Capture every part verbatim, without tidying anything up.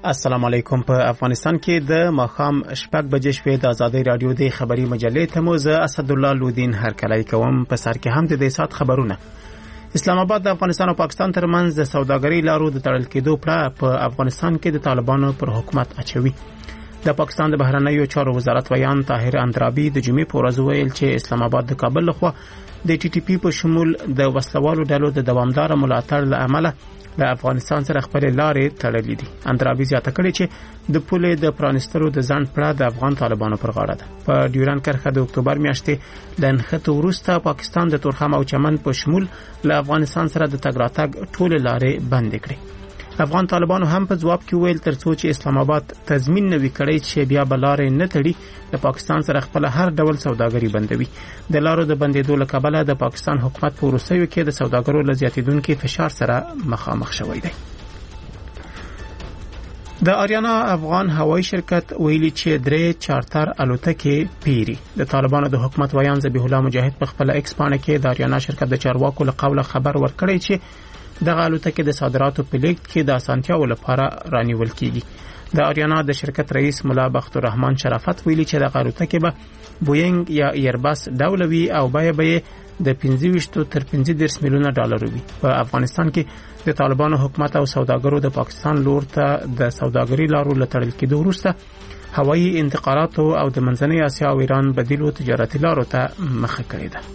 السلام علیکم. په افغانستان کې د ماښام شپږ بجې شوې د ازادۍ رادیو د خبري مجلې ته مو زه اسدالله لودین هرکلی کوم. په سر کې هم د دې سات خبرونه. اسلام آباد د افغانستان او پاکستان ترمنځ د سوداګرۍ لارو د تړل کېدو پړه په افغانستان کې د طالبانو پر حکومت اچوي. د پاکستان د بهرنیو چارو وزارت ویان طاهر اندرابي د جمعې په ورځ ویل چې اسلام آباد د کابل لخوا د ټي ټي پی په شمول د وسلوالو ډلو د دوامدار ملاتړ له امله د افغانستان سره خپل لارې تړلې دي. اندرابي زیاته کړې چې د پولې د پرانسترو د ځنډ پړه د افغان طالبانو پر غاړه ده. په ډیورن کرښه د اکتوبر میاشتې د نښتو وروسته پاکستان د تورخم او چمن په شمول له افغانستان سره د تګ راتګ ټولې لارې بندې کړې. افغان طالبانو هم په ځواب کې ویل ترڅو چې اسلام آباد تضمین نوي کړي چې بیا بلارې نه تړي د پاکستان سره خپل هر ډول سوداګري بندوي. د لارو د بندېدو له کبله د پاکستان حکومت په وروستیو کې د سوداګرو له زیاتېدونکي فشار سره مخامخ شوی دی. د آریانا افغان هوایي شرکت ویلي چې درې چارتر الوتکې پیری. د طالبانو د حکومت ویان ذبیح الله مجاهد په خپل ایکس پاڼه کې د آریانا شرکت د چارواکو له قوله خبر ورکړی چې دغه الوتکې د صادراتو په لیږد کې د اسانتیاو لپاره رانیول کیږي. د آریانا د شرکت رئیس مولا بخت الرحمن شرافت ویلي چې دغه الوتکې به بوینګ یا ایرباس ډول وي او بیه به د پنځه ویشت تر پنځه دېرش میلیونه ډالر وي. په افغانستان کې د طالبانو حکومت او سوداګرو د پاکستان لور ته د سوداګرۍ لارو له تړل کېدو وروسته هوایي انتقالاتو او د منځنۍ اسیا او ایران بدیلو تجارتي لارو ته مخه کړې ده.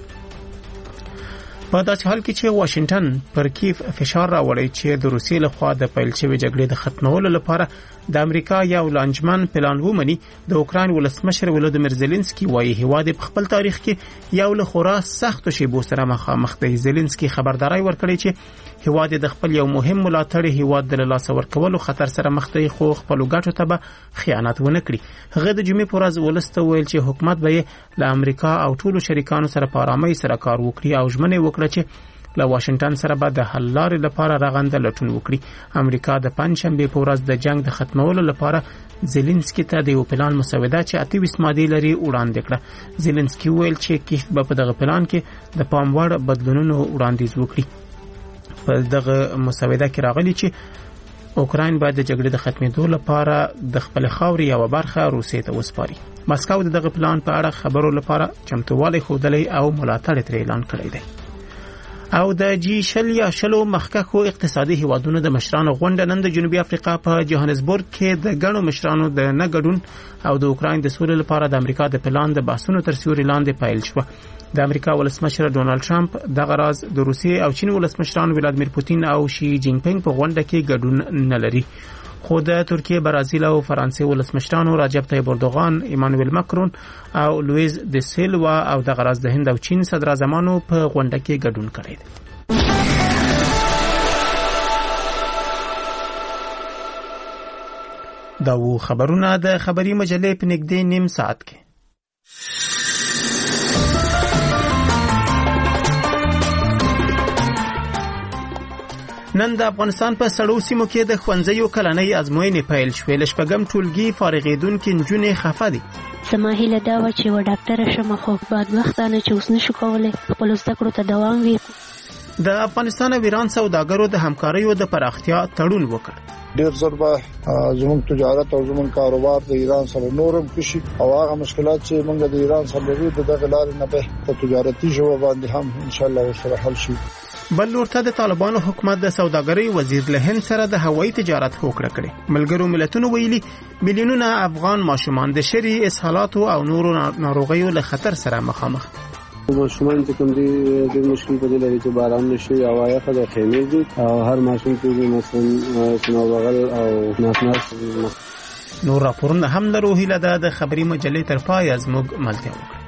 په داسې حال کې چې واشنگټن پر کیف فشار راوړی چې د روسیې لخوا د پیل شوې جګړې د ختمولو لپاره د امریکا یو لانجمن پلان ومني. د اوکراین ولسمشر ولودیمیر زيلنسکي وايي هیواد په خپل تاریخ کې یو له خورا سختو شیبو سره مخامخ دی. زيلنسکي خبرداري ورکړي چې هیواد د خپل یو مهم ملاتړ هیواد د لاس ورکولو خطر سره مخ دی خو خپل ګټو ته به خیانت ونه کړي. هغه د جمعې په ورځ ولسته ویل چې حکومت به له امریکا او ټولو شریکانو سره په آرامۍ سره کار وکړي او ژمنه وکړه چې له واشنگټن سره به د حل لارې لپاره رغنده لټون وکړي. امریکا د پنځشنبه په ورځ د جنگ د ختمولو لپاره زيلنسکي ته د یو پلان مسوده چې اته ویشت مادې لري وړاندې کړه. زيلنسکي ویل چې کیف به په دغه پلان کې د پام وړ بدلونونو وړاندیز وکړي. په دغه مسوده کې راغلي چې اوکراین باید د جګړې د ختمېدو لپاره د خپل خاورې یو برخه روسیې ته وسپاري. مسکو د دغه پلان په اړه خبرو لپاره چمتووالی ښودلی او ملاتړ ترې اعلان کړی دی. او د جی شل یا شلو مخکښو اقتصادي هیوادونو د مشرانو غونډه نن د جنوبي افریقا په جوهانسبورګ کې د ګڼو مشرانو د نه ګډون او د اوکراین د سولې لپاره د امریکا د پلان د بحثونو تر سیوري لاندې پیل شوه. د امریکا ولسمشر ډونالد ټرمپ دغه راز د روسیې او چین ولسمشران ولادیمیر پوتین او شي جینګ پینګ په غونډه کې ګډون نه لري. خو د ترکیه، برازیل او فرانسې ولسمشرانو رجب طیب اردوغان، ایمانوئل ماکرون او لویز د سیلوا او د غراز د هند او چین صدر اعظمانو په غونډه کې ګډون کړی دی. دا و خبرونه د خبري مجلې په نږدې نیم ساعت کې. نن د افغانستان په سړو سیمو کې د ښوونځیو کلنۍ ازموینې پیل شوې. له شپږم ټولګي فارغېدونکي نجونې خفه دي. زما هیله دا وه چې یوه ډاکټره شم خو بعد وختانه چې اوس نشو کولی خپلو زده کړو ته دوام وکړو. د افغانستان او ایران سوداګرو د همکاریو د پراختیا تړون وکړ. ډېر زر به زموږ تجارت او زموږ کاروبار د ایران سره نورم کشي او هغه مشکلات چې موږ د ایران سره لرو د دغه لارې نه به په تجارتي ژبه باندې هم ان شاء الله ورسره حل شي. بل لورته د طالبانو حکومت د سوداګرۍ وزیر له هند سره د هوایي تجارت هوکړه کړې. ملګرو ملتونو ویلي میلیونونه افغان ماشومان د شری اسهالاتو او نورو ناروغیو له خطر سره مخامخ. ماشومان چې کوم دي د مشکل په لري چې باران نشي او یخه د خیمې دي او هر ماشوم کې مثلا سنوبغل او ناسناس. نور راپورونه هم لرو. هیله ده د خبري مجلې تر پای زموږ ملتیا وکړي.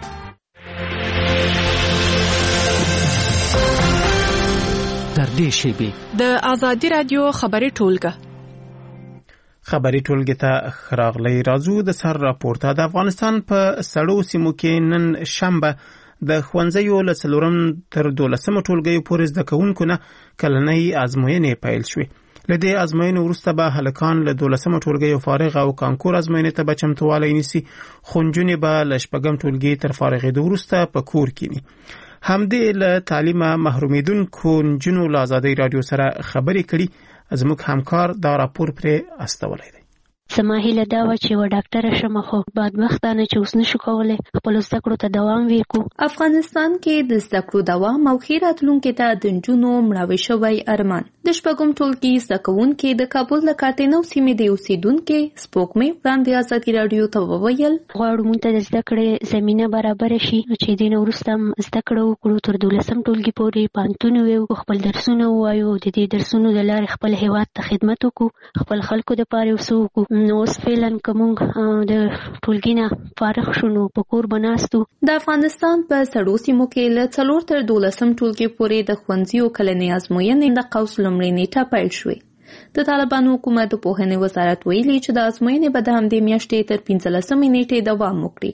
در دې شیبې د ازادي رادیو خبري ټولګه خبري ټولګه ته خراغلي رازو د سر راپورته. د افغانستان په سړو سیمو کې نن شنبه د ښوونځیو له څلورم تر دولسمه ټولګیو پورې زده کوونکو نه کلنۍ ازموینې پیل شوې. له دې ازموینې وروسته به هلکان له دولسمه ټولګیو فارغ او کانکور ازموینې ته به چمتووالی نیسي. خو نجونې به له شپږم ټولګي تر فارغېدو وروسته په کور کینی. همدې له تعلیمه محرومیدونکو نجونو له ازادۍ راډیو سره خبرې کړي. زموږ همکار دا راپور پرې استولی دی. زما هیله دا وه چې یوه ډاکټره شم، خو بدبختانه چې اوس نشو کولی خپلو زده کړو ته دوام وکړو. افغانستان کې د زده کړو دوام او ښې راتلونکي ته د نجونو مړاوی شوی ارمان. د شپږم ټولګي زده کوونکي د کابل د کاټینو سیمې د اوسېدونکي سپوږمۍ وړاندې ازادي راډیو ته وویل غواړو موږ ته د زده کړې زمینه برابره شي چې دې نه وروسته هم زده کړه وکړو، تر دولسم ټولګي پورې پوهنتون وویو، خپل درسونه ووایو، د دې درسونو د لارې خپل هېواد ته خدمت وکړو، خپل خلکو دپاره یو څه وکړو. نو اوس فعلا که موږ د ټولګي نه فارغ شو نو په کور به ناست وو. د افغانستان په سړو سیمو کې له څلور تر دولسم ټولګي پورې د ښوونځیو کلنۍ ازموینې د قوس لومړۍ نیټه پیل شوې. د طالبانو حکومت د پوهنې وزارت ویلي چې د ازموینې به د همدې میاشتې تر پنځلسمې نیټې دوام وکړي.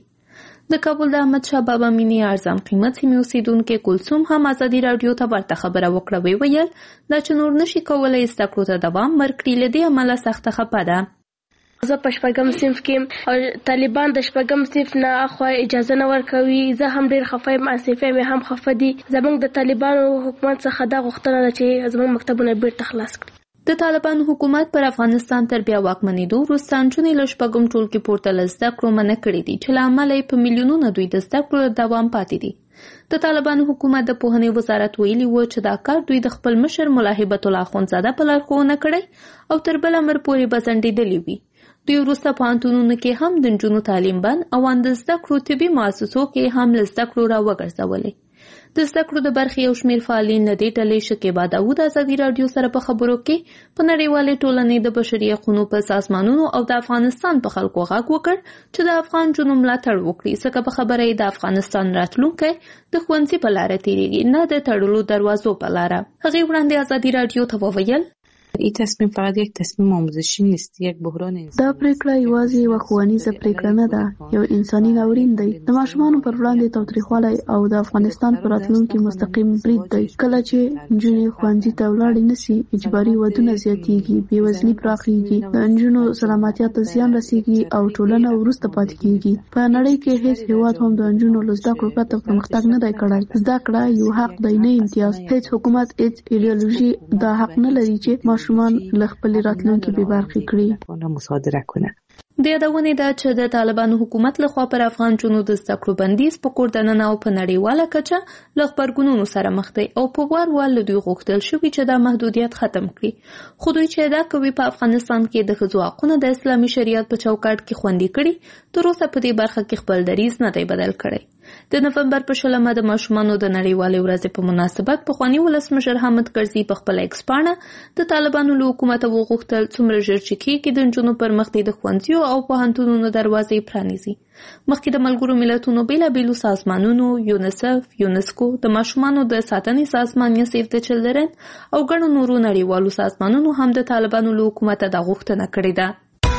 د کابل د احمد شاه بابا مینې ارزان قیمت سیمې اوسېدونکې کلثوم هم ازادي راډیو ته ورته خبره وکړه. ویې ویل دا چې نور نشي کولی زده کړو ته دوام ورکړي، له دې امله سخته خفه ده. زه په شپږم صنف کې او طالبان د شپږم صنف نه اخوا اجازه نه ورکوي. زه هم ډېر خفه یم، صنفه مې هم خفه دي. زموږ د طالبانو حکومت څخه دا غوښتنه ده چې زموږ مکتبونه بیرته خلاص کړي. د طالبانو حکومت پر افغانستان تر بیا واکمنېدو وروسته نجونې له شپږم ټولګي پورته له زده کړو منع کړي دي چې له امله یې په میلیونونه دوی د زده کړو دوام پاتې دي. د طالبانو حکومت د پوهنې وزارت ویلي و چې دا کار دوی د خپل مشر ملا هیبت الله اخندزاده په لارښوونه کړی او تر بل امر پورې به ځنډېدلي وي. دوی وروسته پوهنتونونو کې هم د نجونو تعلیم بند او ان د زده کړو طبي مؤسسو کې هم له زده کړو راوګرځولې. د زده کړو د برخې یو شمېر فعالین له دې ډلې شکیبا داود ازادي راډیو سره په خبرو کې په نړیوالې ټولنې د بشري حقونو په سازمانونو او د افغانستان په خلکو غږ وکړ چې د افغان نجونو ملاتړ وکړي، ځکه په خبره یې د افغانستان راتلونکی د ښوونځي په لاره تېرېږي، نه د تړلو دروازو په لاره. هغې وړاندې ازادي راډیو ته وویل این تصمیم فقط یک تصمیم آموزشی نیست، یک بحران انسانی. دا پریکړه یوازې یوه ښوونیزه پریکړه نه ده، یو انساني ناورین دی. د ماشومانو پر وړاندې تاوتریخوالی او د افغانستان په راتلونکي مستقیم برید دی. کله چې نجونې ښوونځي ته ولاړې نشي، اجباري ودونه زیاتېږي، بېوزلي پراخېږي، د نجونو سلامتیا ته زیان رسېږي او ټولنه وروسته پاتې کېږي. په نړۍ کې هیڅ هېواد هم د نجونو له زده کړو پرته پرمختګ نه دی کړی. زده کړه یو حق دی، نه امتیاز. هیڅ حکومت، هیڅ ایډیالوژي دا حق نه لري چې ماشومان له خپل راتلونکي بې برخې کړي. مصادره کنه. د یادونې ده چې د طالبانو حکومت لخوا پر افغان نجونو د زده کړو بندیز په کور دننه او په نړیواله کچه له غبرګونونو سره مخ دی او په وار وار له دوی غوښتل شوي چې دا محدودیت ختم کړي. خو دوی چې ادعا کوي په افغانستان کې د ښځو حقونه د اسلامي شریعت په چوکاټ کې خوندي کړي، تر اوسه په دې برخه کې خپل دریځ نه دی بدل کړی. د نومبر په شلمه د ماشومانو د نړیوالې ورځې په مناسبت پخواني ولسمشر حامد کرزي په خپل ایکس پاڼه د طالبانو له حکومته وغوښتل څومره ژر چې کېږي د نجونو پر مخ د ښوونځیو او پوهنتونونو دروازې پرانیزي. مخکې د ملګرو ملتونو بېلابېلو سازمانونو، یونیسف، یونسکو، د ماشومانو د ساتنې سازمان یا سیف د چلډرن او ګڼو نورو نړیوالو سازمانونو هم د طالبانو له حکومته دا غوښتنه کړې ده.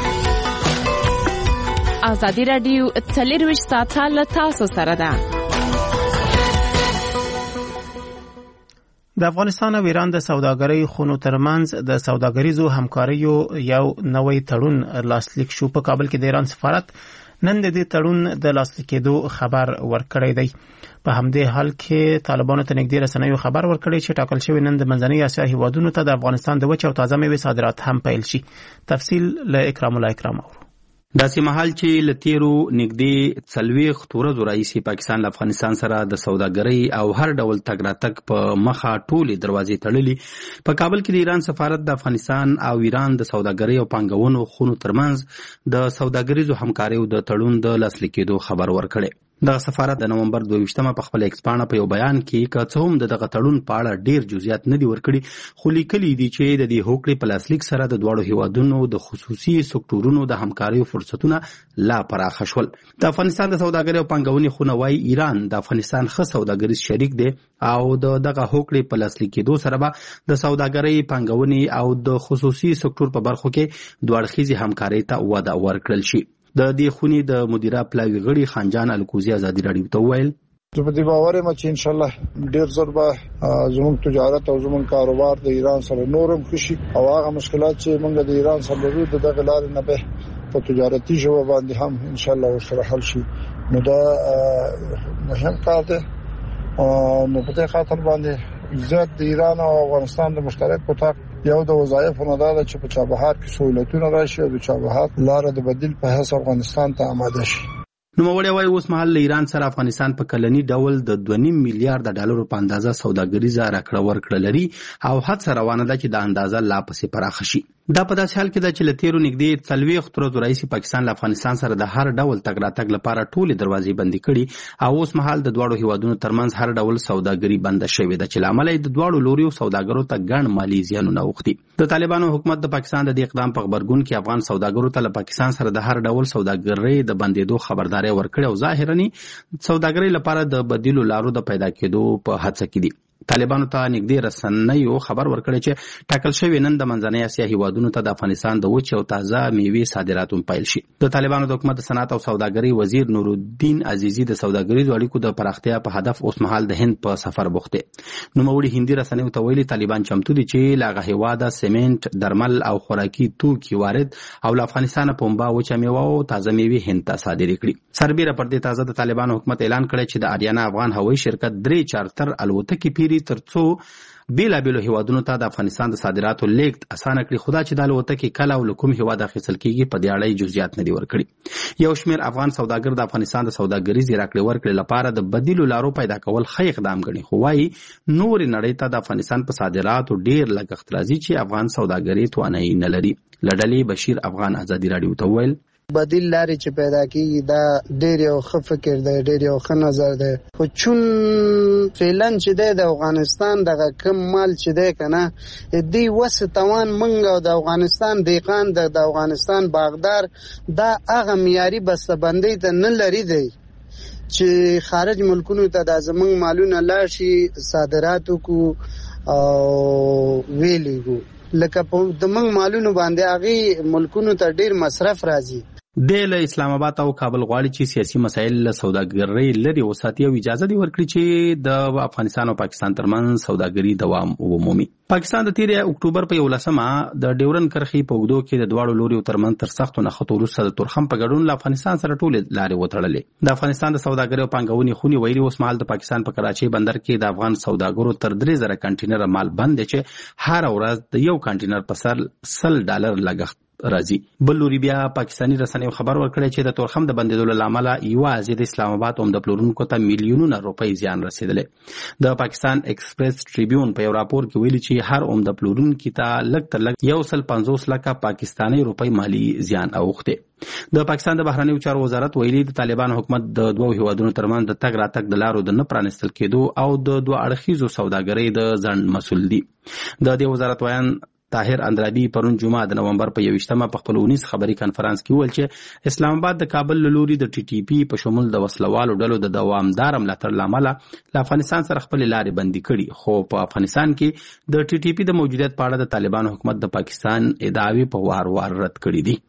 ازادي راډیو څلرویشت ساعته له تاسو سره ده. د افغانستان او ایران د سوداګرۍ خونو ترمنځ د سوداګریزو همکاریو یو نوی تړون لاسلیک شو. په کابل کې د ایران سفارت نن د دې تړون د لاسلیک کېدو خبر ورکړی دی. په همدې حال کې طالبانو ته نږدې رسنیو خبر ورکړی چې ټاکل شوی نن د منځنۍ اسیا هیوادونو ته د افغانستان د وچې او تازه میوې صادرات هم پیل شي. تفصیل له اکرام الله اکرام اورو. داسې مهال چې له تیرو نږدې څلوېښت ورځو راهیسې پاکستان له افغانستان سره د سوداګرۍ او هر ډول تګ راتګ په مخه ټولې دروازې تړلې، په کابل کې د ایران سفارت د افغانستان او ایران د سوداګرۍ او پانګونو خونو ترمنځ د سوداګریزو همکاریو د تړون د لاسلیک کېدو خبر ورکړی. دغه سفارت د نومبر دوه ویشتمه په خپل ایکس پاڼه په یو بیان کې که څه هم د دغه تړون په اړه ډیر جزئیات نه دي ورکړي، خو لیکلي دي چې د دې هوکړې په لاسلیک سره د دواړو هیوادونو د خصوصي سکتورونو د همکاریو فرصتونه لا پراخه شول. د افغانستان د سوداګرۍ او پانګونې خونه وايي ایران د افغانستان ښه سوداګریز شریک دی او د دغه هوکړې په لاسلیک کېدو سره به د سوداګرۍ، پانګونې او د خصوصي سکتور په برخو کې دوه اړخیزې همکارۍ ته وده ورکړل شي. د دې خونې د مدیره پلاوي غړي خانجان الکوزي ازادي راډیو ته وویل زه په دې باور یم چې ان شاء الله ډیر زر به زموږ تجارت او زموږ کاروبار د ایران سره نورم ښه شي او هغه مشکلات چې موږ د ایران سره لرو د دغه لارې نه به په تجارتي ژبه باندې هم ان شاء الله ورسره حل شي. نو دا مهم کار دی. نو په دې خاطر باندې زیات د ایران او افغانستان د مشترک اتاق یو د وظایفو نه ده چې په چابهار کې سہولتونه راشي او د چابهار لار د بدیل په حساب افغانستان ته آماده شي. نوموړی وايي اوس مهال له ایران سره افغانستان په کلني ډول د دوه نیم میلیارډ ډالرو په اندازه سوداګریزه راکړه ورکړه لري او هڅه روانه ده چې د اندازه لا پسې پراخه شي. دا په داسې حال کې ده چې له تیرو نږدې څلوېښت ورځو راهیسې پاکستان له افغانستان سره د هر ډول تګ راتګ لپاره ټولې دروازې بندې کړي او اوس مهال د دواړو هیوادونو ترمنځ هر ډول سوداګري بنده شوې ده چې له امله یې د دواړو لوریو سوداګرو ته ګڼ مالي زیانونه اوښتي. د طالبانو حکومت د پاکستان د دې اقدام په غبرګون کې افغان سوداګرو ته له پاکستان سره د هر ډول سوداګرۍ د بندېدو خبرداری ورکړې او ظاهراً سوداګرۍ لپاره د بدیلو لارو د پیدا کېدو په هڅه کې دي. طالبانو ته نږدې رسنیو خبر ورکړی چې ټاکل شوی نن د منځنۍ اسیا هیوادونو ته د افغانستان د وچې او تازه میوې صادرات هم پیل شي. د طالبانو د حکومت د صنعت او سوداګرۍ وزیر نورالدین عزیزي د سوداګریزو اړیکو د پراختیا په هدف اوس مهال د هند په سفر بوخت دی. نوموړي هندي رسنیو ته ویلي طالبان چمتو دي چې له هغه هیواده سیمنټ، درمل او خوراکي توکي وارد او له افغانستانه پنبه، وچه میوه او تازه میوې هند ته صادرې کړي. سربیره پر دې تازه د طالبانو حکومت اعلان کړی چې د آریانا افغان هوایي شرکت درې چارتر الوتکې پیري ترڅو بیلابیلو هیوادونو ته د افغانستان د صادراتو لیږد اسانه کړي. خو دا چې د الوتکې کله او له کوم هیواد اخیستل کېږي په دې اړه جزئیات نه دي ورکړي. یو شمېر افغان سوداګر د افغانستان د سوداګریزې راکړې ورکړې لپاره د بدیلو لارو پیدا کول ښه اقدام ګڼي، خو وایي نورې نړۍ ته د افغانستان په صادراتو ډېر لګښت راځي چې افغان سوداګري توانایي نه لري. له ډلې بشیر افغان ازادي راډیو ته وویل بدیل لارې چې پیدا کیږي دا ډېر یو ښه فکر دی، ډېر یو ښه نظر دی. خو چون فعلا چې دی د افغانستان دغه کم مال چې دی که نه دې وس توان موږ او د افغانستان دهقان د افغانستان باغدار دا هغه معیاري بسته‌بندۍ ته نه لري دی چې خارج ملکونو ته دا زموږ مالونه لاړ شي صادرات وکړو او ویلیږو. لکه د موږ مالونو باندې هغې ملکونو ته ډېر مصرف راځي. د له اسلام آباد او کابل غواړي چې سیاسي مسایل له سوداګرۍ لرې وساتي او اجازه دی ورکړي چې د افغانستان او پاکستان ترمنځ سوداګري دوام ومومي. پاکستان د تیرې اکتوبر په یولسمه د ډیورن کرښې په اوږدو کې د دواړو لوریو ترمنځ تر سختو نښتو وروسته د تورخم په ګډون له افغانستان سره ټولې لارې وتړلې. د افغانستان د سوداګرۍ او پانګونې خونې ویلي اوس مهال د پاکستان په کراچۍ بندر کې د افغان سوداګرو تر درې زره کنټینره مال بند دی چې هر ورځ د یو کنټینر په سر سل ډالر لګښت راځي. بل لوري بیا پاکستاني رسنیو خبر ورکړی چې د تورخم د بندېدو له امله یوازې د اسلام آباد عمده پلورونکو ته میلیونونه روپۍ زیان رسېدلی. د پاکستان ایکسپریس ټریبیون په یو راپور کې ویلي چې هر عمده پلورونکي ته لږ تر لږ یو سل پنځوس لکه پاکستاني روپۍ مالي زیان اوښتی. د پاکستان د بهرنیو چارو وزارت ویلي د طالبانو حکومت د دوو هیوادونو ترمنځ د تګ راتګ د لارو د نه پرانیستل کېدو او د دوه اړخیزو سوداګرۍ د ځنډ مسؤل دي. د دې وزارت ویان طاهر اندرابي پرون جمعه د نومبر په یوویشتمه په خپل اونیز خبري کانفرنس کې وویل چې اسلام آباد د کابل له لوري د ټي ټي پي په شمول د وسلوالو ډلو د دوامدار ملاتړ له امله له افغانستان سره خپلې لارې بندي کړي. خو په افغانستان کې د ټي ټي پي د موجودیت په اړه د طالبانو حکومت د پاکستان ادعاوې په وار وار رد کړي دي.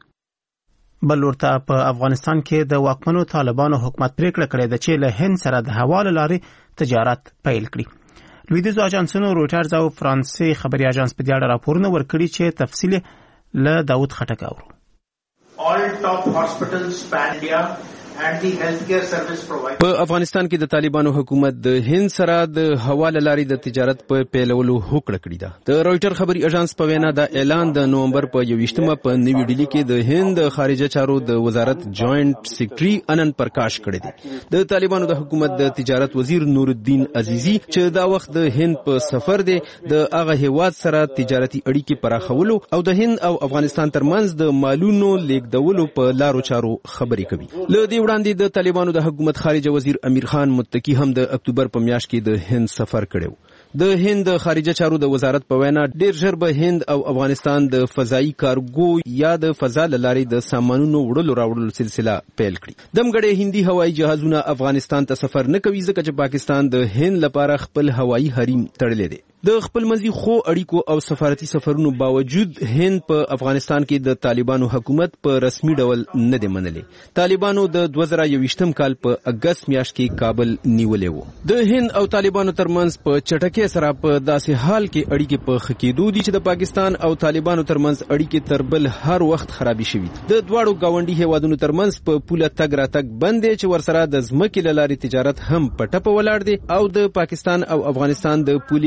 بل ورته په افغانستان کې د واکمنو طالبانو حکومت پریکړه کړې ده چې له هند سره د هوا له لارې تجارت پیل کړي. لویدیځو اجانسونو رویټرز او فرانسې خبري اجانس په دې اړه راپورونه ورکړي چې تفصیل له داود خټک اورو. All top hospitals pan India and the healthcare service providers. په افغانستان کې د طالبانو حکومت د هند سره د هوا له لارې د تجارت په پیلولو هوکړه کړې ده. د رویټر خبري اژانس په وینا دا اعلان د نومبر په یوویشتمه په نوی ډیلی کې د هند خارجه چارو د وزارت جوائنٹ سیکریټري انن پرکاش کړی دی. د طالبانو د حکومت د تجارت وزیر نورالدین عزیزي چې دا وخت د هند په سفر دی د هغه هیواد سره تجارتي اړیکې پراخولو او د هند او افغانستان ترمنځ د مالونو لیږدولو په لارو چارو خبرې کوي. له دې وړاندې د طالبانو د حکومت خارجه وزیر امیر خان متکی هم د اکتوبر په میاشت کې د هند سفر کړو. د هند خارجه چارو د وزارت په وینا ډیر ژر به هند او افغانستان د فضایی کارګو یا د فضا لارې د سامانونو وړلو راوړلو سلسله پیل کړي. دمګړې هندي هوایي جهازونه افغانستان ته سفر نه کوي ځکه چې پاکستان د هند لپاره خپل هوایي حریم تړلی دی. د خپل منځي خو اړیکو او سفارتي سفرونو باوجود هند په افغانستان کې د طالبانو حکومت په رسمي ډول نه دی منلی. طالبانو د دوه زره یوویشتم کال په اګست میاشت کې کابل نیولې وو. د هند او طالبانو ترمنځ په چټکۍ سره په داسې حال کې اړیکې په ښه کېدو دي چې د پاکستان او طالبانو ترمنځ اړیکې تر بل هر وخت خرابې شوي. د دواړو ګاونډي هیوادونو ترمنځ په پوله تګ راتګ بند دی چې ورسره د ځمکې له لارې تجارت هم په ټپه ولاړ دی او د پاکستان او افغانستان د پولې په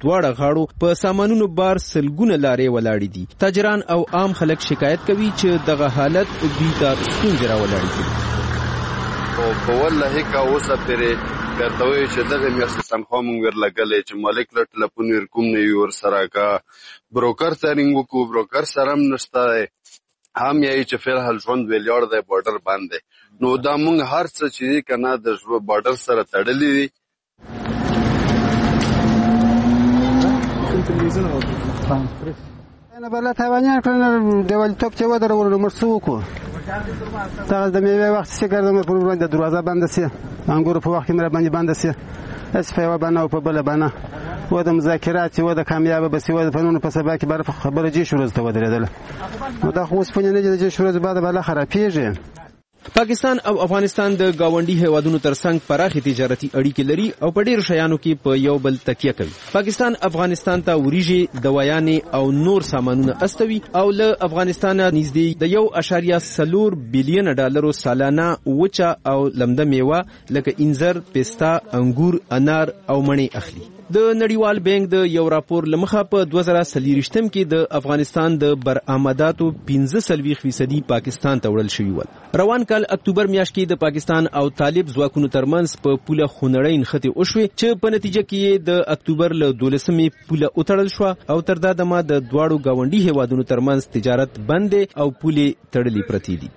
دواړه غاړو په سامانونو بار سلګونه لارې ولاړې دي. تاجران او عام خلک شکایت کوي چې دغه حالت دوی ته ستونزې راولاړې دي. او په والله کا اوسه پرې کارتوي چې دغه میاشتې تنخوا مونږ ورلګلې چې مالک له ټلیفون ورکوم نه وي ورسره کا بروکر سرینګ وکړو بروکر سره هم نشته هم یې چې فلحال ژوند ویلیار دی بارډر باندې نو دا مونږ هر څه چې کنه د بارډر سره تړلې دي. نه بل تاوانیان کړل دیوال توپ چې ودر ورو مرسو کو دا د میوه وخت چې ګرځم په وړاندې دروازه بنده سي انګور په وخت کې مې باندې بنده سي اس په وبانه او په بل بانه و د مذاکرات و د کامیاب بس و د فنون په سبا کې بر خبره جي شروع ته ودرېدل نو دا خو اوس په نه دي چې شروع بعد بل خرابېږي. پاکستان او افغانستان د گاونډي هیوادونو ترڅنګ پراخي تجارتي اړیکې لري او په ډیرو شیانو کې په یو بل تکیه کوي. پاکستان افغانستان ته وریجې دوايانې او نور سامانونه استوي او له افغانستان نږدې د یو اشاریه څلور بلین ډالرو سالانه وچه او لمده میوه لکه انځر، پستا، انګور، انار او مڼې اخلي. د نړیوال بانک د یو راپور لمخه په دوه زره څلوېښتم کې د افغانستان د برآمداتو پنځه څلوېښت فیصدي پاکستان ته وړل شوي ول. روان کال اکتوبر میاشت کې د پاکستان او طالب ځواکونو ترمنځ په پوله خونړۍ نښتې وشوې چې په نتیجه کې د اکتوبر له دولسمې پوله وتړل شوه او تر دا دمه د دواړو گاونډي هیوادونو ترمنځ تجارت بند او پولې تړلې پرتې دي.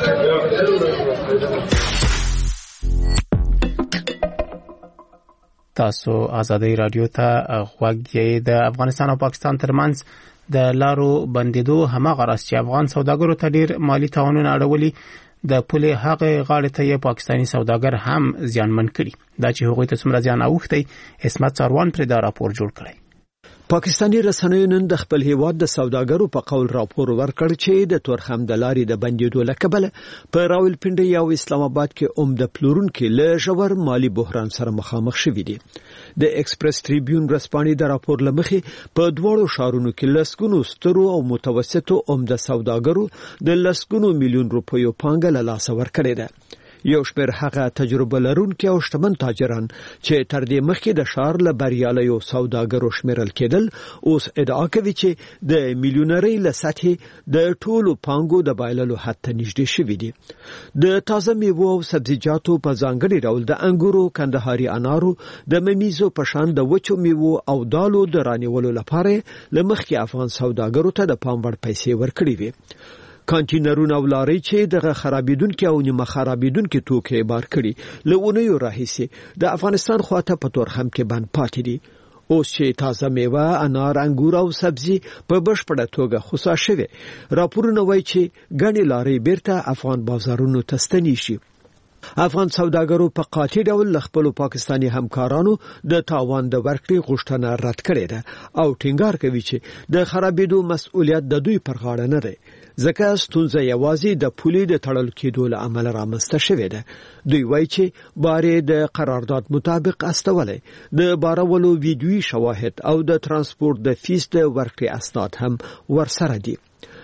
تاسو ازادي رادیو ته غوږ یې. د افغانستان او پاکستان ترمنځ د لارو بندیدو هماغه راز چې افغان سوداګرو ته ډیر مالی تاوانونه اړولي د پولې هغه غاړې ته یې پاکستاني سوداګر هم زیانمن کړي. دا چې هغوی ته څومره زیان اوښتی عصمت څاروان پر دا راپور جوړ کړی. پاکستانی رسنیو نن د خپل هیواد د سوداګرو په قول راپور ورکړ چې د تورخم د لارې د بندیدو له کبله په راولپنډي او اسلام آباد کې عمده پلورونکو له ژور مالی بحران سره مخامخ شوي دي. د ایکسپریس ټریبیون رسپانې د راپور لمخې په دوړو شهرونو کې لسګونو سترو او متوسطو عمده سوداګرو د لسګونو میلیون روپیو پانګه له لاسه ورکړې ده. یو شمېر هغه تجربه لرونکي او شتمن تاجران چې تر دې مخکې د ښار له بریالیو سوداګرو شمیرل کېدل اوس ادعا کوي چې د میلیونرۍ له سطحې د ټولو پانګو د بایللو حد ته نږدې شوي دي. د تازه میوو او سبزیجاتو په ځانګړي ډول د انګورو، کندهاري انارو، د ممیزو په شان د وچو میوو او دالو د رانیولو لپاره له مخکې افغان سوداګرو ته د پام وړ پیسې ورکړي وي. کانټینرونه او لارۍ چې دغه خرابېدونکي او نیمه خرابېدونکي توکي بار کړي له اونیو راهیسې د افغانستان خواته په تورخم کې بند پاتې دي. اوس چې تازه میوه، انار، انګور او سبزي په بشپړه توګه خصا شوي، راپورونه وایي چې ګڼې لارۍ بیرته افغان بازارونو ته ستنې شي. افغان سوداګرو په قاطع ډول خپل پاکستانی همکارانو د تاوان د ورکړې غوښتنه رد کړې ده او ټینګار کوي چې د خرابېدو مسؤلیت د دوی پر غاړه نه دی، ځکه ستونزه یوازې د پولې د تړل کېدو له امله رامنځته شوې ده. دوی وایي چې بارې د قرارداد مطابق استولې، د بارولو ویډیوي شواهد او د ترانسپورت د فیس د ورکړې اسناد هم ورسره دي.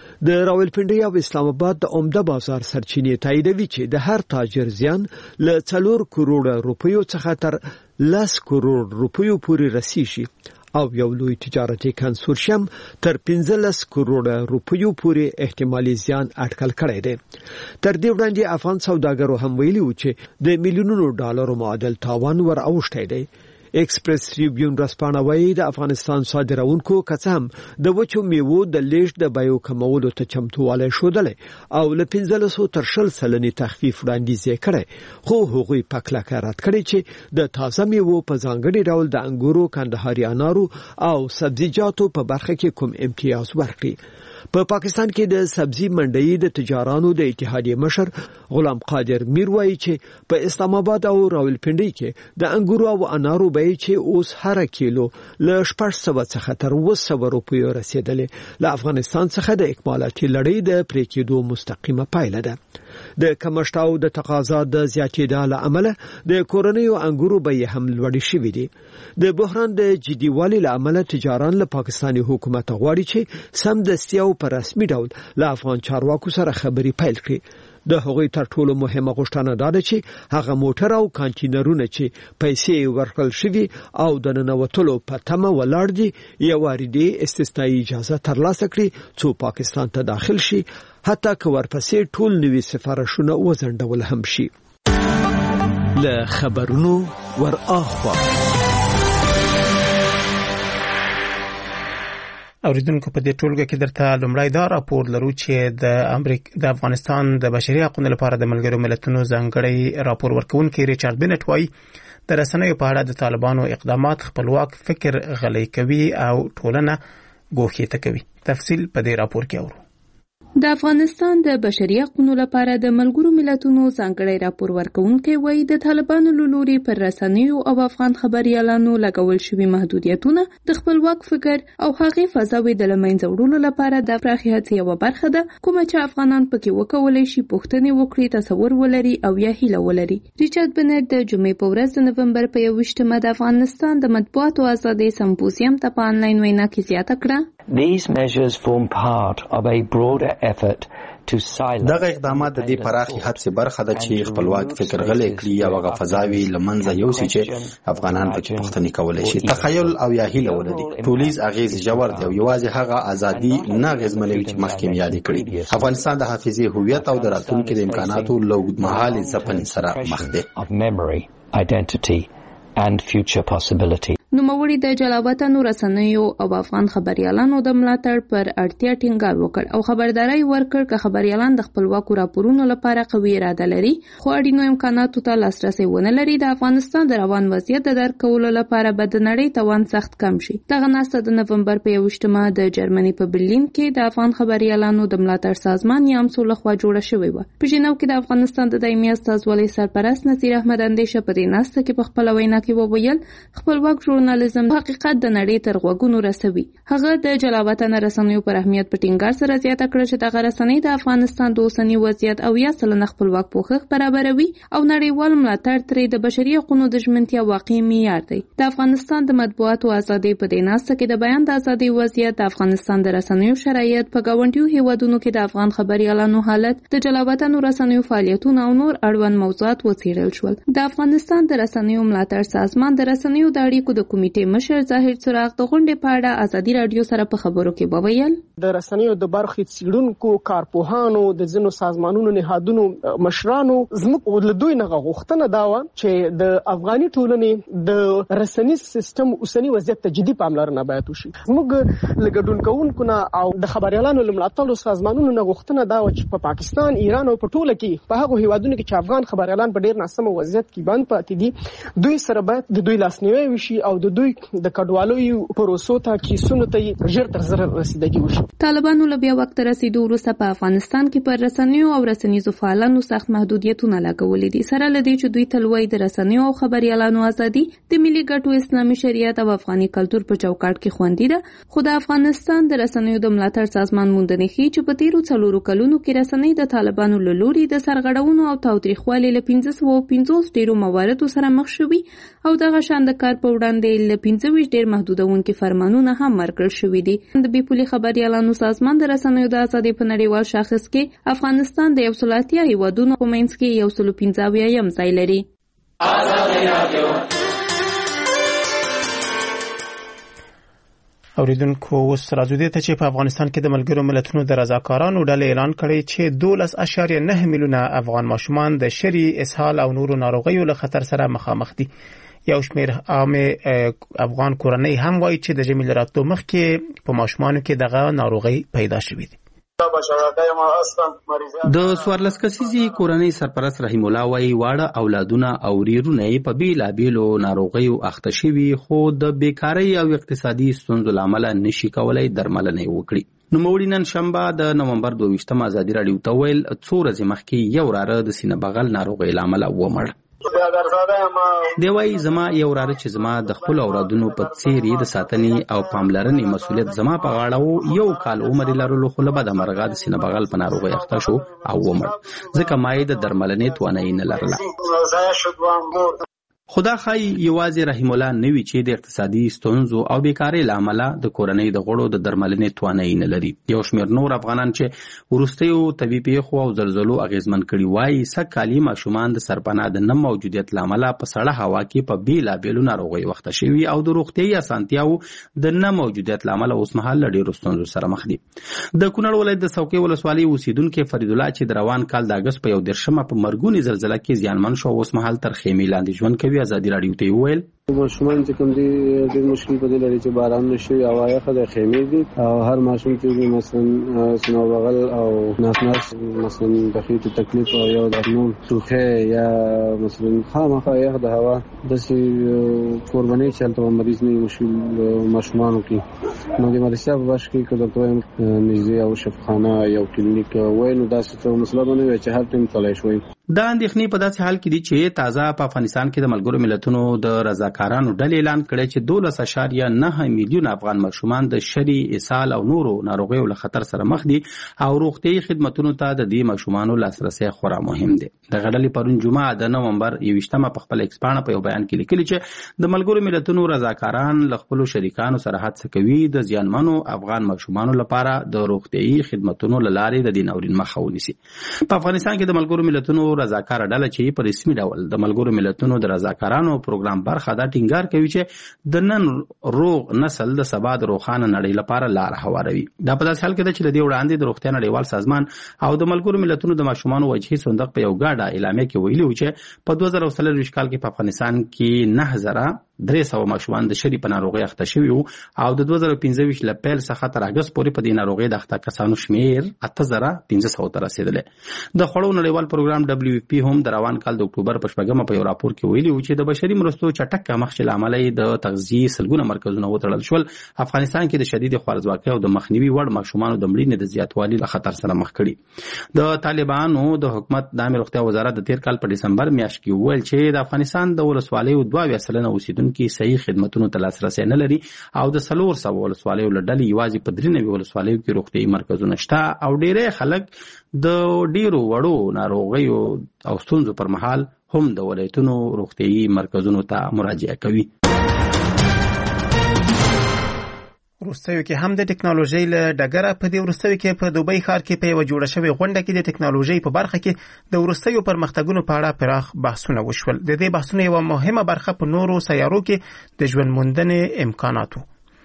د راولپنډي او اسلام آباد د عمده بازار سرچینې تاییدوي چې د هر تاجر زیان له څلور کروڑه روپیو څخه تر لس کروڑ روپیو پورې رسیږي او یو لوی تجارتي کنسورشیم تر پنځلس کروڑه روپیو پورې احتمالي زیان اټکل کړی دی. تر دې وړاندې افغان سوداګرو هم ویلي و چې د میلیونونو ډالرو معادل تاوان ور اوښتی دی. ایکسپریس ټریبیون رسپانه وایي د افغانستان صادرونکو کڅم د وچو میوو د لیږد د بیو کمولو ته چمتووالی ښودلی او له پنځلسو تر شل سلنې تخفیف وړاندیز یې کړی، خو هغوی په کلکه رد کړی چې د تازه میوو په ځانګړي ډول د انګورو، کندهاري انارو او سبزیجاتو په برخه کې کوم امتیاز ورکړي. په پا پاکستان کې د سبزی منډۍ د تجارانو د اتحادیې مشر غلام قادر میر وایي چې په اسلام آباد او راولپنډي کې د انګورو او انارو بیې چې اوس هر کیلو له شپږ سوه څخه تر اووه سوه روپیو رسیدلې له افغانستان څخه د اکمالاتي لړۍ د پرې کېدو مستقیمه پایله ده. د کمښت او د تقاضا د زیاتېدا له امله د کورنیو انګورو بیې هم لوړې شوې دي. د بحران د جديوالي له امله تجاران له پاکستاني حکومت غواړي چې سم دستي او په رسمي ډول له افغان چارواکو سره خبرې پیل کړي. د هغوی تر ټولو مهمه غوښتنه دا ده چې هغه موټر او کانټینرونه چې پیسې ورکړل شوي او د ننوتلو په تمه ولاړ دي یو واردي استثنایی اجازه ترلاسه کړي څو پاکستان ته داخل شي، حتی که ورپسې ټول نوي سفارشونه وځنډول هم شي. له خبرونو ور اخوا اوریدونکو په دې ټولګه کې درته لومړی دا راپور لرو چې د امریکا د افغانستان د بشري حقوقو لپاره د ملګرو ملتونو ځانګړی راپور ورکونکي ریچارډ بنټ وایي د رسنیو په اړه د طالبانو اقدامات خپلواک فکر غلی کوي او ټولنه ګوښه کوي. تفصیل په دې راپور کې اورو. د افغانستان د بشري حقوقو لپاره د ملګرو ملتونو ځانګړی راپور ورکونکي وایي د طالبانو له لوري پر رسنیو او افغان خبريالانو لګول شوي محدودیتونه د خپلواک فکر او هغې فضاوي د لمنځه وړلو لپاره د پراخې هڅې یوه برخه ده، کومه چې افغانان پکې وکولای شي پوښتنې وکړي، تصور ولري او یا هیله ولري. ریچارډ بنټ د جمعې په ورځ د نومبر په یوویشتمه د افغانستان د مطبوعاتو ازادۍ سمپوزیم ته په آنلاین وینا کې زیاته کړه. These measures form part of a broader effort to silence. دغه اقدامات د دې پراخي هڅې برخه ده چې خپلواک فکر غلې کړي او هغه فضاوي لمنځه یوسي چې افغانان پکې پوښتنې کولای شي، تخیل او یا هیله ولري. ټولیز اغیز جوړ دی او یوازې هغه ازادي نه غزمنوي چې مخکې یاد کړی. افغانستان د حافظي هویت او د راتلونکي د امکاناتو لوړمهالي ځپنې سره مخ دی. Of memory, identity and future possibility. نوموړي د جلاوطنو رسنیو او افغان خبريالانو د ملاتړ پر اړتیا ټینګار وکړ او خبرداري ورکړ چې خبريالان د خپلواکو راپورونو لپاره قوي اراده لري، خو اړینو امکاناتو ته لاسرسي ونه لري. د افغانستان د روان وضعیت د درک کولو لپاره به د نړۍ توان سخت کم شي. دغه ناسته د نومبر په یوویشتمه د جرمني په برلین کې د افغان خبريالانو د ملاتړ سازمان یامسو لخوا جوړه شوې و. په ژنو کې د افغانستان د دایمي استازولۍ سرپرست نصیر احمد اندیشه په دې ناسته کې په خپل وینا کې وویل خپلواک ژورنالیزم حقیقت د نړۍ تر غوږونو رسوي. هغه د جلاوطن رسنیو پر اهمیت په ټینګار سره زیاته کړه چې دغه رسنۍ د افغانستان د اوسنی وضعیت او یا سلنه خپلواک پوښښ برابروي او نړیوال ملاتړ ترې د بشري حقوقو د ژمنتیا واقعي معیار دی. د افغانستان د مطبوعاتو ازادۍ په دې ناسته کې د بیان د ازادۍ وضعیت، د افغانستان د رسنیو شرایط، په ګاونډیو هیوادونو کې د افغان خبريالانو حالت، د جلاوطن رسنیو فعالیتونه او نور اړوند موضوعات وڅېړل شول. د افغانستان د رسنیو ملاتړ سازمان د رسنیو د اړیکو د کمیټې مشر ظاهر څراغ د غونډې په اړه ازادي رادیو سره په خبرو کې وویل د رسنیو د برخې څېړونکو، کارپوهانو، د ځینو سازمانونو نهادونو مشرانو زموږ له دوی نه غوښتنه دا وه چې د افغاني ټولنې د رسنیز سیستم اوسنی وضعیت ته جدي پاملرنه باید وشي. زموږ له ګډون کوونکو نه او د خبريالانو له ملاتړو سازمانونو نه غوښتنه دا وه چې په پاکستان، ایران او په ټوله کې په هغو هیوادونو کې چې افغان خبريالان په ډېر ناسمه وضعیت کې بند پاتې دي، دوی سره باید د دوی لاسنیوی وشي او د دوی د کډوالو پروسو ته کیسونو ته ژر تر ژره رسیدګي وشي. طالبانو له بیا وخت رسیدو وروسته په افغانستان کې پر رسنیو او رسنیزو فعالانو سخت محدودیتونه لګولي دي، سره له دې چې دوی تل وایي د رسنیو او خبريالانو ازادي د ملي ګټو، اسلامي شریعت او افغاني کلتور په چوکاټ کې خوندي ده. خو د افغانستان د رسنیو د ملاتړ سازمان موندنې ښیي چې په تیرو څلورو کلونو کې رسنۍ د طالبانو له لوري د سرغړونو او تاوتریخوالي له پنځه سوه پنځوس ډیرو مواردو سره مخ شوي او دغه شان د کار په وړاندې له پنځه ویشت ډیر محدودونکي فرمانونه هم ورکړل شوي دي. د بي پولي خبريالانو سازمان د رسنیو د ازادۍ په نړیوال شاخص کې افغانستان د یو سل اتیا هیوادونو په منځ کې یو سل پنځه اویایم ځای لري. اوریدونکو اوس راځو دې ته چې په افغانستان کې د ملګرو ملتونو د رضاکارانو ډلې اعلان کړی چې دولس اعشاریه نه میلیونه افغان ماشومان د شری، اسهال او نورو ناروغیو له خطر سره مخامخ دي. یو شمېر عامه افغان کورنۍ هم وایي چې د ژمي له راتلو مخکې په ماشومانو کې دغه ناروغۍ پیدا شوې دي. د څوارلس کسیزې کورنۍ سرپرست رحیم الله وایي واړه اولادونه او ورونه یې په بېلابېلو ناروغیو اخته شوي، خو د بیکارۍ او اقتصادي ستونزو له امله نشي کولی درملنه یې وکړي. نوموړي نن شنبه د نومبر دوه ویشتمه ازادي راډیو ته ویل څو ورځې مخکې یو وراره د سینه بغل ناروغۍ له امله ومړ. دی وایي زما یو وراره چې زما د خپلو اولادونو په څېر د ساتنې او پاملرنې مسؤلیت زما په غاړه و، یو کال عمر یې لرلو خو له بده مرغه د سینه بغل په ناروغۍ اخته شو او ومړ، ځکه ما یې د درملنې توانایي نه لرله. خدا خای یوازې رحیم الله نوی چې د اقتصادي ستونزو او بیکاری لامل د کورنۍ د غړو د درملنې توانایي نه لري. یو شمېر نور افغانان چې ورستیو طبي پیښو او زلزلو اغیزمن کړي وایي سږ کالي ماشومان د سرپناه د نه موجودیت لامل په سړه هوا کې په بیلابیلو ناروغیو وخته شوي او د روغتیايي اسانتیاو د نه موجودیت لامل اوس مهال له ډېرو ستونزو سره مخ دي. د کونړ ولایت د څوکۍ ولسوالۍ اوسیدونکي فرید الله چې د روان کال د اګست په یو دېرشمه په مرګونې زلزله کې زیانمن شو اوس مهال تر خیمې لاندې ژوند کوي. ازادي راډیو ته وویل ماشومان چې کوم دي ډېر مشکل په دې لري چې باران نشي او هغه د خیمې دي او هر ماشوم چې مثلا سنو بغل او ناسناس مثلا د خېټې تکلیف او یو د نوم توخه یا مثلا خامخا یخ د هوا د سي قرباني چلته مریض نه مشکل ماشومان کې نو د مرسته په باش کې کله تویم نږدې او شفاخانه یو کلینیک وای نو دا څه مسله باندې چې هر ټیم تلای شوی. دا اندېښنې په داسې حال کې دي چې تازه په افغانستان کې د ملګرو ملتونو د رضاکارانو ډلې اعلان کړی چې دولس اعشاریه نه میلیون افغان ماشومان د شری، اسهال او نورو ناروغیو له خطر سره مخ دي او روغتیايي خدماتونو ته د دې ماشومانو لاسرسي خورا مهم دی. د غډلې پرون جمعه د نومبر یوویشتمه په خپل ایکسپانه په یو بیان کې لیکلي چې د ملګرو ملتونو رضاکاران له خپل شریکانو سره هڅه کوي د زیانمنو افغان ماشومانو لپاره د روغتیايي خدماتونو لارې د دې ناورین مخه ونیسي. په افغانستان کې د ملګرو ملتونو رضاکار ډله چې په رسمي ډول د ملګرو ملتونو د رضاکارانو پروګرام برخه دا ټینګار کوي چې د نن روغ نسل د سبا د روښانه نړۍ لپاره لار هواروي. دا په داسې حال کې ده چې د دې وړاندې د روغتیا نړیوال سازمان او د ملګرو ملتونو د ماشومانو وجهي صندوق په یو ګډه اعلامیه کې ویلي و چې په دوه زره څلرویشت کال کې په افغانستان کې نه زره درې سوه ماشومان د شری په ناروغۍ اخته شوي وو او د دوه زره پنځه ویشت له پیل څخه تر اګست پورې په دې ناروغۍ د اخته کسانو شمېر اته زره پنځه سوه ته رسېدلی. د خوړو نړیوال پروګرام ډبلیو پی هم د روان کال د اکتوبر په شپږمه په یو راپور کې ویلي و چې د بشري مرستو چټک کمښت له امله یې د تغذیې سلګونه مرکزونه وتړل شول. افغانستان کې د شدید خوارځواکۍ او د مخنیوي وړ ماشومانو د مړینې د زیاتوالي له خطر سره مخ کړي. د طالبانو د حکومت د عامه روغتیا وزارت د تیر کال په ډسمبر میاشت کې وویل چې د افغانستان د ولسوالیو دوه اویا سلنه اوسیدونکي صحیح خدمت ته لاسرسی نه لري او د څلور سوه ولسوالیو له ډلې یوازې په درې نوي ولسوالیو کې روغتیايي مرکزونه شته او ډېری خلک د ډېرو وړو ناروغیو او ستونزو پر مهال هم د ولایتونو روغتیايي مرکزونو ته مراجعه کوي. وروستیو کې هم د ټکنالوژۍ له ډګره په دې وروستیو کې په دوبۍ ښار کې په یوه جوړه شوې غونډه کې د ټکنالوژۍ په برخه کې د وروستیو پرمختګونو په اړه پراخ بحثونه وشول. د دې بحثونو یوه مهمه برخه په نورو سیارو کې د ژوند موندنې امکاناتو.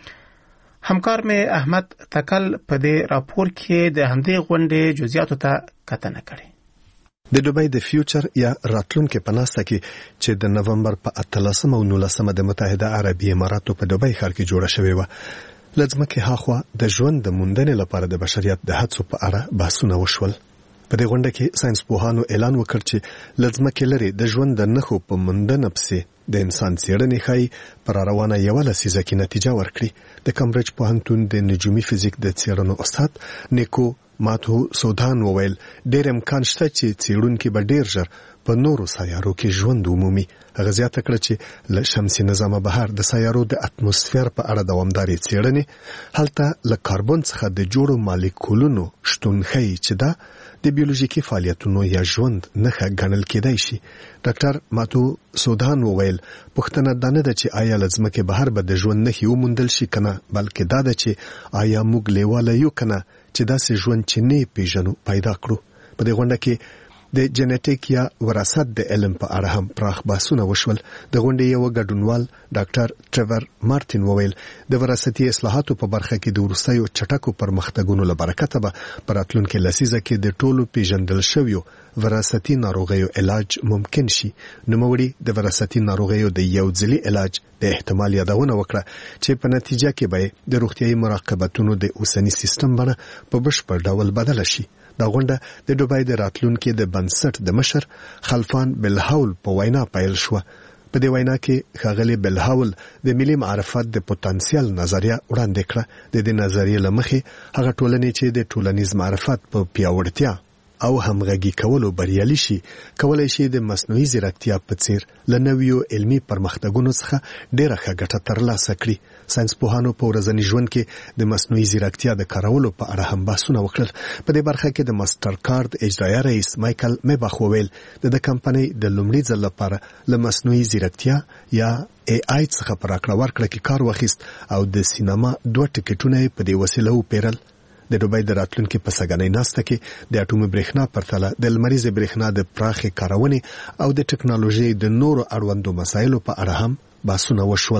همکار مې احمد تکل په دې راپور کې د همدې غونډې جزئیاتو ته کتنه کړې. د دوبۍ د فیوچر یا راتلونکي په ناسته کې چې د نومبر په اتلسمه او نولسمه د متحده عربي اماراتو په دوبۍ ښار کې جوړه شوې وه لځمکې هاخوا د ژوند د موندنې لپاره د بشریت د هڅو په اړه بحثونه وشول. په دې غونډه کې ساينس پوهانو اعلان وکړ چې لځمکې لري د ژوند د نښو په موندنه پسې د انسان څېړنې ښایي پر روانه یوه لسیزه کې نتیجه ورکړي. د کمبریج پوهنتون د نجومي فزیک د څېړنو استاد نیکو ماتو سودان وویل ډېر امکان شته چې څېړونکي به ډېر ژر په نورو سیارو کې ژوند ومومي. هغه زیاته کړه چې له شمسي نظامه بهر د سیارو د اتموسفیر په اړه دوامدارې څېړنې هلته له کاربن څخه د جوړو مالیکولونو شتون ښیي چې دا د بیولوژیکي فعالیتونو یا ژوند نښه ګڼل کېدای شي. ډاکټر ماتو سودان وویل پوښتنه دا نه ده چې آیا له ځمکې بهر به د ژوند نښې وموندل شي که نه، بلکې دا ده چې آیا موږ لیواله یو که نه چې داسې ژوند چې نه یې پېژنو پیدا کړو. په دې غونډه کې د جنټیک یا وراثت د علم په اړه هم پراخ بحثونه وشول. د غونډې یو ګډونوال ډاکټر ټریور مارټین وویل د وراثتي اصلاحاتو په برخه کې د وروستیو چټکو پرمختګونو له برکته به په راتلونکي لسیزه کې د ټولو پیژندل شویو وراثتي ناروغیو علاج ممکن شي. نوموړي د وراثتي ناروغیو د یو ځلي علاج د احتمال یادونه وکړه چې په نتیجه کې به د روغتیايي مراقبتونو د اوسني سیستم بڼه په بشپړ ډول بدله شي. دا غونډه د دوبۍ د راتلونکي د بنسټ د مشر خلفان بلهاول په وینا پیل شوه. په دې وینا کې ښاغلي بلهاول د ملي معرفت د پوتنسیال نظریه وړاندې کړه. د دې نظریې له مخې هغه ټولنې چې د ټولنیز معرفت په پیاوړتیا او همغږي کولو بریالي شي کولای شي د مصنوعي ځیرکتیا په څیر لنویو علمي پرمختګونو څخه ډیره ښه ګټه ترلاسه کړي ساينس پوهانو په ورځني ژوند کې د مصنوعي ځیرکتیا د کارولو په اړه هم بحثونه وکړل په دې برخه کې د ماستر کارت اجرایي رئیس مایکل میباخ وویل د کمپنۍ د لومړي ځل لپاره له مصنوعي ځیرکتیا یا ای آی څخه پر راکړه ورکړه کې کار واخیست او د سینما دوه ټیکټونه په دې وسیله وپیرل د دوبۍ د راتلونکي په سګنۍ ناسته کې د اټومي برېښنا پرتله د لمریزې برېښنا د پراخې کارونې او د ټکنالوژي د نورو اړوندو مسایلو په اړه هم بحثونه وشول